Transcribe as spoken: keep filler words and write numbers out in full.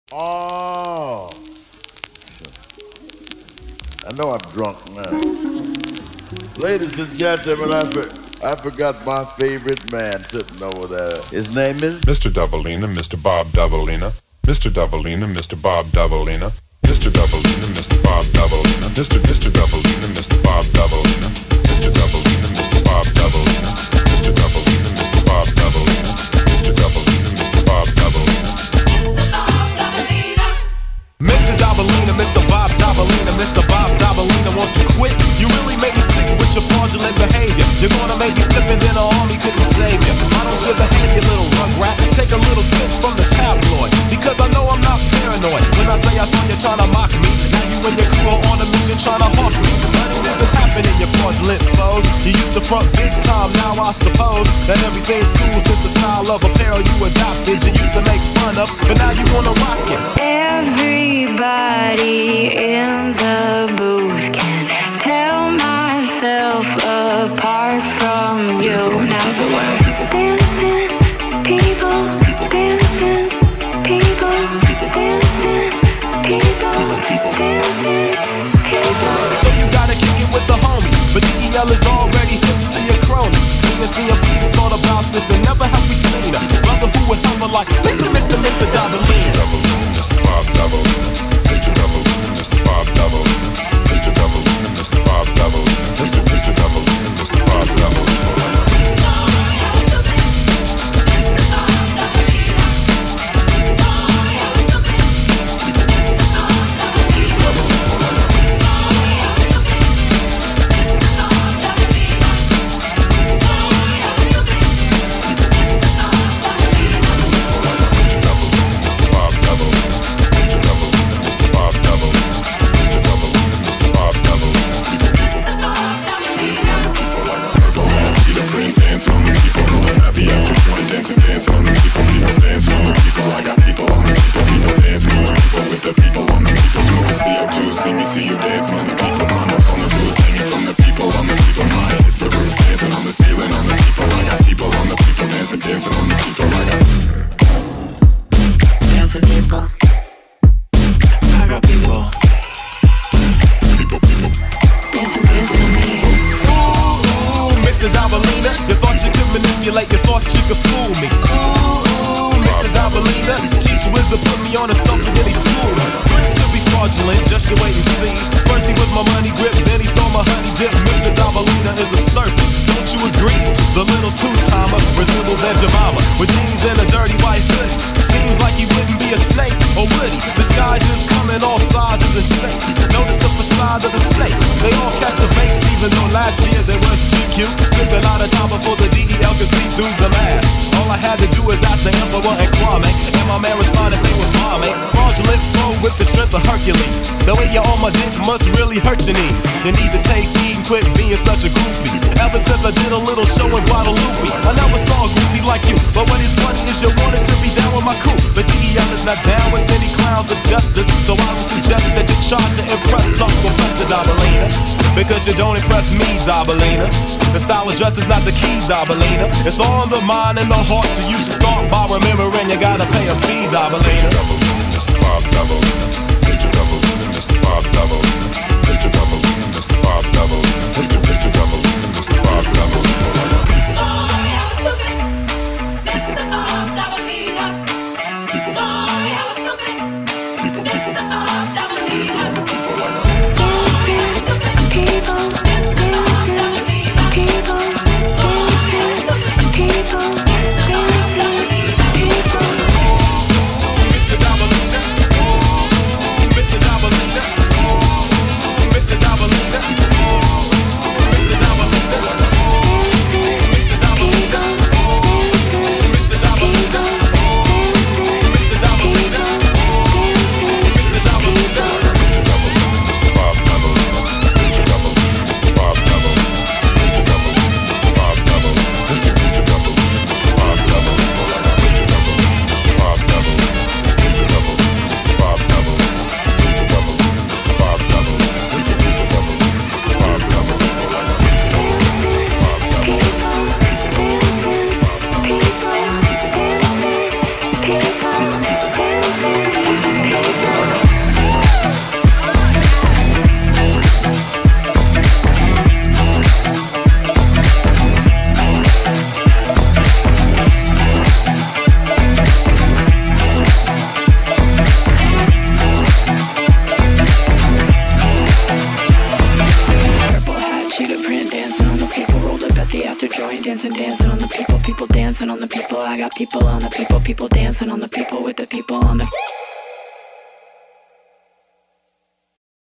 Oh, I know I'm drunk now. Ladies and gentlemen, I, for, I forgot my favorite man sitting over there. His name is Mister Doubleina, Mister Bob Doubleina, Mister Doubleina, Mister Bob Doubleina, Mister Doubleina, Mister Bob Doubleina, Mister Mister Doubleina, Mister Bob Doubleina, Mister Doubleina, Mister Bob Doubleina, Mister Doubleina, Mister Bob Doubleina, Mister Doubleina, Mister Bob Doubleina. Mister Doubleina, Mister Bob Doubleina, Mister Bob Doubleina, won't you quit? You really make me sick with your fraudulent behavior. You're gonna make me flip and then the army couldn't save you. Why don't you behave, you little rugrat? Take a little tip from the tabloid, because I know I'm not paranoid. When I say I saw you trying to mock me, now you and your crew are on a mission trying to hawk me. But it isn't happening, you fraudulent foes. You used to front big time, now I suppose that everything's cool since the style of apparel you adopted. You used to make fun of, but now you wanna rock it. Everybody in the booth can tell myself apart from you. Now the word dancing, people dancing, people dancing, people dancing, people. So you gotta kick it with the homie, but D E L is already hip to your cronies. Me and C M P has thought about this and never have we seen a brother who would have a like Mister Mister Mister Doubleina. Bob Doubleina, Mister Doubleina, Mister Bob Doubleina, Mister Doubleina, Mister Bob Doubleina, Mister Mister Doubleina, Mister Bob Doubleina. You need to take heed and quit being such a groupie. Ever since I did a little show in Guadalupe, I never saw a groupie like you. But what is funny is you wanted to be down with my crew. But D E L is not down with any clowns of justice. So I would suggest that you try to impress Uncle Fester Doubleina, because you don't impress me, Doubleina. The style of dress is not the key, Doubleina. It's all in the mind and the heart, so you should start by remembering you gotta pay a fee, Doubleina. Mister Bob Doubleina, Mister Doubleina, Mister Bob Doubleina, Mister Doubleina, Mister Bob Doubleina, Mister Mister Doubleina, Mister Bob Doubleina. Mister Bob Doubleina. Boy, I was stupid. Mister Bob Doubleina. People, people, people, people, people. dancing on the people, people dancing on the people. I got people on the people, people dancing on the people with the people on the